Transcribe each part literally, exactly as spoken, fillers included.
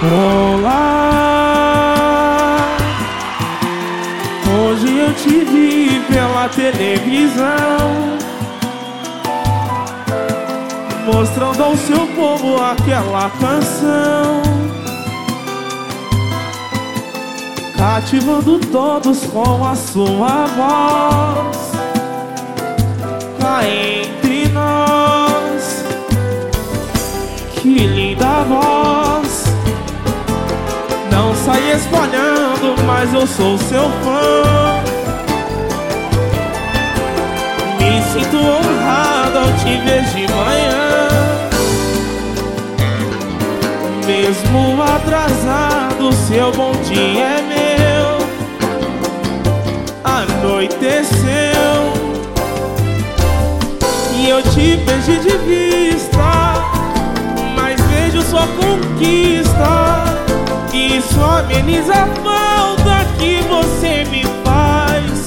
Olá, hoje eu te vi pela televisão, mostrando ao seu povo aquela canção, cativando todos com a sua voz. Cá entre nós, que linda voz. Não sai espalhando, mas eu sou seu fã. Me sinto honrado ao te ver de manhã. Mesmo atrasado, seu bom dia é meu. Anoiteceu e eu te perdi de vista, mas vejo sua conquista. Isso ameniza a falta que você me faz.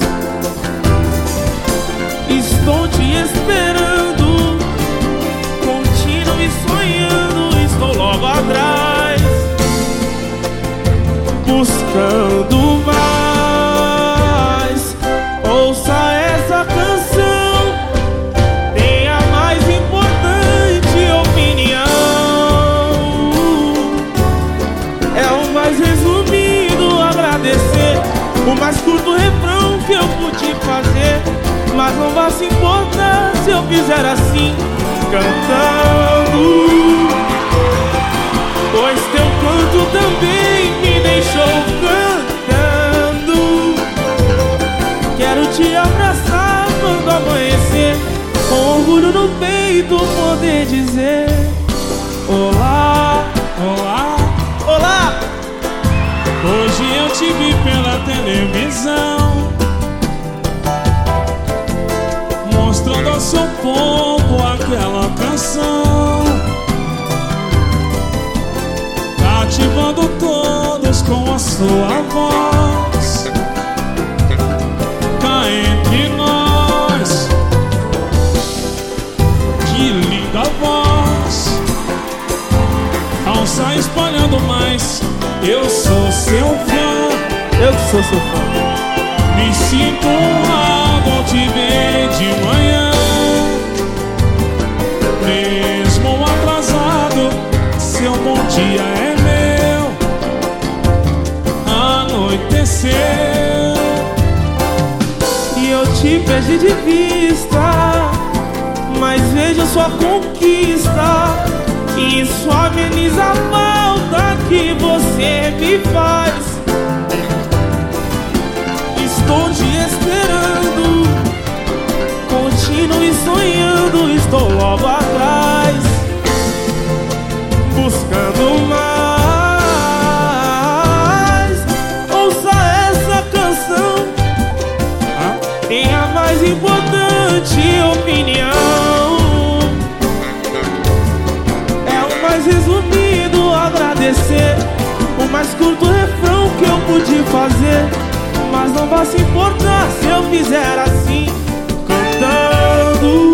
Estou te esperando, continue sonhando. Estou logo atrás, buscando mais. Ouça essa canção, tem a mais importante opinião. É o mais resumido agradecer, o mais curto refrão que eu pude fazer. Mas não vá se importar se eu fizer assim, cantando, pois teu canto também me deixou cantando. Quero te abraçar quando amanhecer, com orgulho no peito poder dizer: olá, olá, olá. Hoje eu te vi pela televisão, mostrando ao seu povo aquela canção, cativando todos com a sua voz. Cá entre nós, que linda voz. Não sai espalhando mais, eu sou seu fã. Eu que sou seu fã. Me sinto honrado ao te ver de manhã. Mesmo atrasado, seu bom dia é meu. Anoiteceu E eu te perdi de vista, mas vejo sua conquista. Isso ameniza a falta que você me faz. Estou te esperando, continue sonhando. Estou logo atrás, buscando mais. Ouça essa canção, tem a mais importante opinião. É o mais resumido agradecer, o mais curto refrão que eu pude fazer. Mas não vá se importar se eu fizer assim, cantando,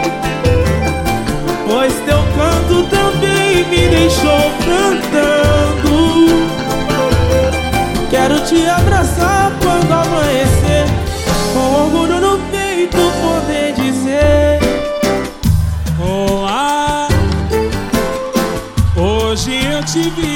pois teu canto também me deixou cantando. Quero te abraçar quando amanhecer, com orgulho no peito poder dizer: olá. Hoje eu te vi